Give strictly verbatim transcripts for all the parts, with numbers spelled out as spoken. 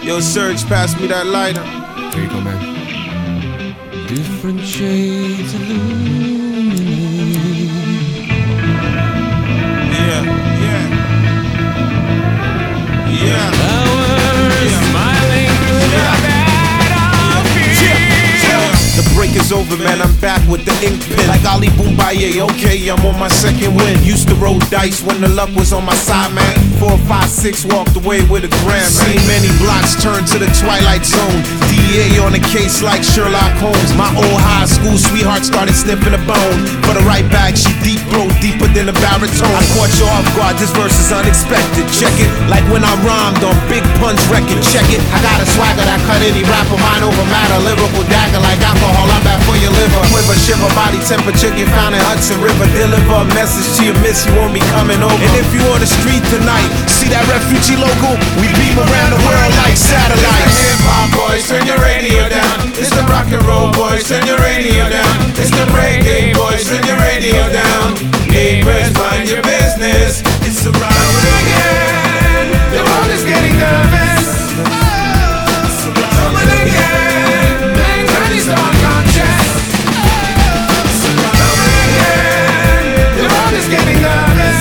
Yo, Serge, pass me that lighter. There you go, man. Different shades illuminate. Yeah, yeah. Yeah. Flowers Yeah. smiling through Yeah. the battlefield. Yeah, yeah. The break is over, man. I'm back with the ink pen. Like Ali Boumbaye, okay, I'm on my second win. Used to roll dice when the luck was on my side, man. Four, five, six walked away with a grand, man. Seen many blocks turn to the twilight zone. D A on a case like Sherlock Holmes. My old high school sweetheart started sniffing a bone. For the right bag, she deep throat deeper than a baritone. I caught you off guard, this verse is unexpected. Check it, like when I rhymed on Big Punch record. Check it, I got a swagger that cut any rapper, mind over matter. Lyrical dagger like alcohol, I'm bad for your liver. Quiver, shiver, body temperature, get found in Hudson River. Deliver a message to your miss, you won't be coming over. And if you on the street tonight, see that refugee logo? We beam around the world like satellites. It's the hip-hop boys, turn your radio down. It's the rock and roll boys, turn your radio down. It's the reggae boys, turn your radio down. Neighbors, mind your business. It's the riot again. The world is getting nervous. Coming again. Mankind is unconscious. Coming again. The world is getting nervous.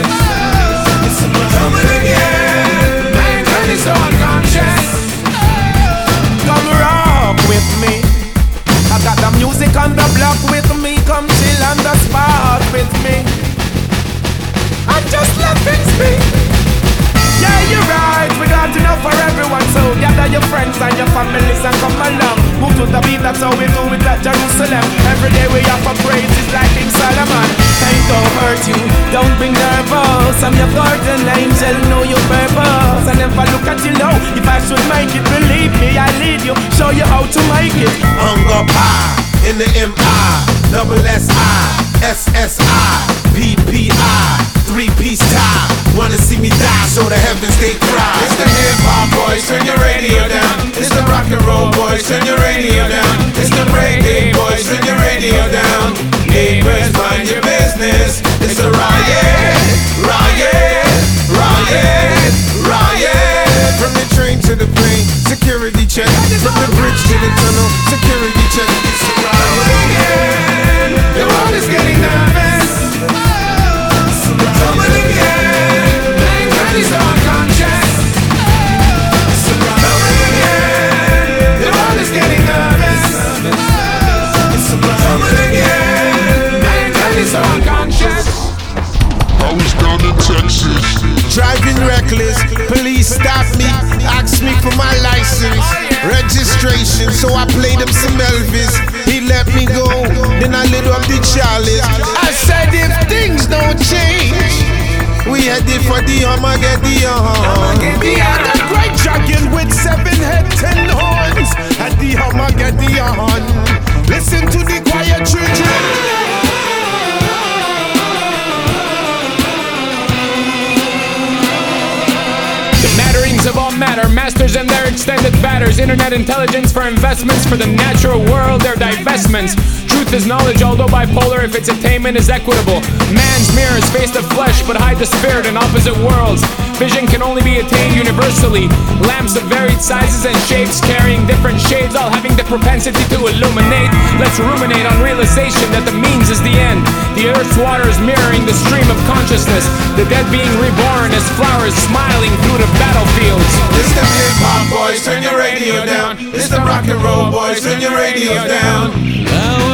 Coming again. Mankind is unconscious. Come rock with me. I got the music on the block with me. Come chill on the spot with me. And just let things be. Yeah, you're right, we got enough for everyone. So gather your friends and your families and come along. Move to the beat, that's how we do it at Jerusalem. Every day we offer praises like King Solomon. Ain't don't hurt you, don't be nervous. I'm your guardian angel, know your purpose. I never look at you low, if I should make it, believe me, I lead you, show you how to make it. Hung up high, in the M I, double S I, S S I, P P I, three-piece tie. Wanna see me die so the heavens they cry. It's the hip-hop boys, turn your radio down. It's the rock and roll boys, turn your radio down. It's the reggae boys, turn your radio down. Neighbors, mind your business. It's a riot, riot, riot, riot. From the train to the plane, security check. From the bridge to the tunnel, security check. It's a riot again. The world is getting nervous. Coming again. Mankind is unconscious. Coming again. The world is getting nervous. Coming again. Mankind is unconscious. I was down in Texas, driving reckless, police stopped me, asked me for my license, registration, so I played him some Elvis. He let me go, then I lit up the chalice. I said if things don't change, we headed for the Armageddon. I got great dragon with seven head, ten horns at the Armageddon. Listen to the quiet children. Matterings of all matter, masters and their extended batters. Internet intelligence for investments, for the natural world, their divestments. Truth is knowledge, although bipolar, if its attainment is equitable. Man's mirrors face the flesh, but hide the spirit in opposite worlds. Vision can only be attained universally. Lamps of varied sizes and shapes, carrying different shades, all having the propensity to illuminate. Let's ruminate on realization that the means is the end. The earth's water is mirroring the stream of consciousness. The dead being reborn as flowers smiling through the battlefields. It's the hip-hop boys, turn your radio down. It's the rock and roll boys, turn your radio down. Now